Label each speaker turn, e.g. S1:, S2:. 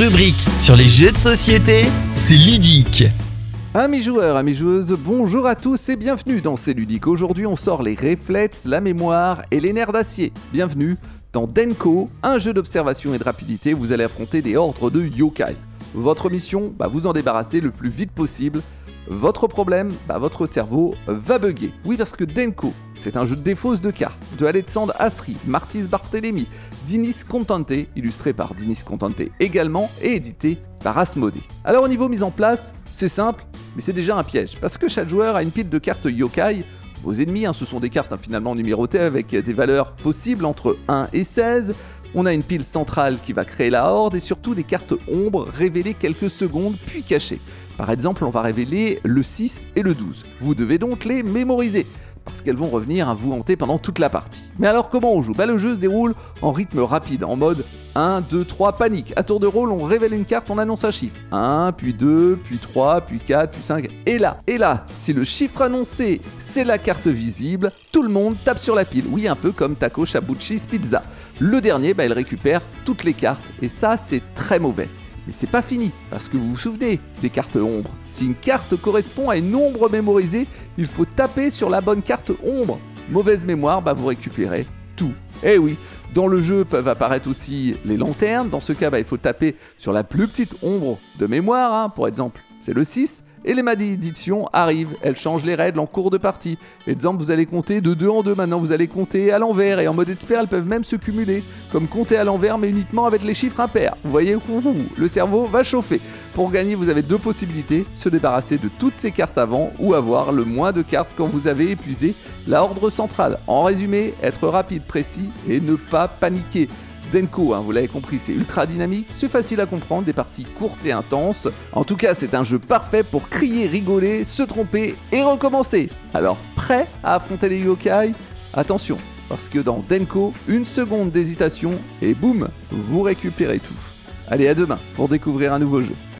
S1: rubrique sur les jeux de société, c'est ludique.
S2: Amis joueurs, amis joueuses, bonjour à tous et bienvenue dans C'est ludique. Aujourd'hui on sort les réflexes, la mémoire et les nerfs d'acier. Bienvenue dans Denko, un jeu d'observation et de rapidité où vous allez affronter des ordres de yokai. Votre mission, vous en débarrasser le plus vite possible. Votre problème, votre cerveau va bugger. Oui, parce que Denko, c'est un jeu de défausse de cartes de Alexandre Asri, Martis Barthélémy, Dinis Contente, illustré par Dinis Contente également et édité par Asmodée. Alors au niveau mise en place, c'est simple, mais c'est déjà un piège, parce que chaque joueur a une pile de cartes yokai. Vos ennemis, ce sont des cartes finalement numérotées avec des valeurs possibles entre 1 et 16. On a une pile centrale qui va créer la horde et surtout des cartes ombres révélées quelques secondes puis cachées. Par exemple, on va révéler le 6 et le 12. Vous devez donc les mémoriser, parce qu'elles vont revenir à vous hanter pendant toute la partie. Mais alors comment on joue ? Le jeu se déroule en rythme rapide, en mode 1, 2, 3, panique. À tour de rôle, on révèle une carte, on annonce un chiffre. 1, puis 2, puis 3, puis 4, puis 5, et là, si le chiffre annoncé, c'est la carte visible, tout le monde tape sur la pile. Oui, un peu comme Taco Shabuchi's Pizza. Le dernier, il récupère toutes les cartes, et ça, c'est très mauvais. Mais c'est pas fini, parce que vous vous souvenez des cartes ombres. Si une carte correspond à une ombre mémorisée, il faut taper sur la bonne carte ombre. Mauvaise mémoire, vous récupérez tout. Eh oui, dans le jeu peuvent apparaître aussi les lanternes. Dans ce cas, il faut taper sur la plus petite ombre de mémoire. Pour exemple, c'est le 6. Et les malédictions arrivent, elles changent les règles en cours de partie. Exemple, vous allez compter de 2 en 2, maintenant vous allez compter à l'envers, et en mode expert, elles peuvent même se cumuler, comme compter à l'envers, mais uniquement avec les chiffres impairs. Vous voyez, le cerveau va chauffer. Pour gagner, vous avez 2 possibilités, se débarrasser de toutes ces cartes avant, ou avoir le moins de cartes quand vous avez épuisé la horde centrale. En résumé, être rapide, précis, et ne pas paniquer. Denko, vous l'avez compris, c'est ultra dynamique, c'est facile à comprendre, des parties courtes et intenses. En tout cas, c'est un jeu parfait pour crier, rigoler, se tromper et recommencer. Alors, prêt à affronter les yokai ? Attention, parce que dans Denko, 1 seconde d'hésitation et boum, vous récupérez tout. Allez, à demain pour découvrir un nouveau jeu.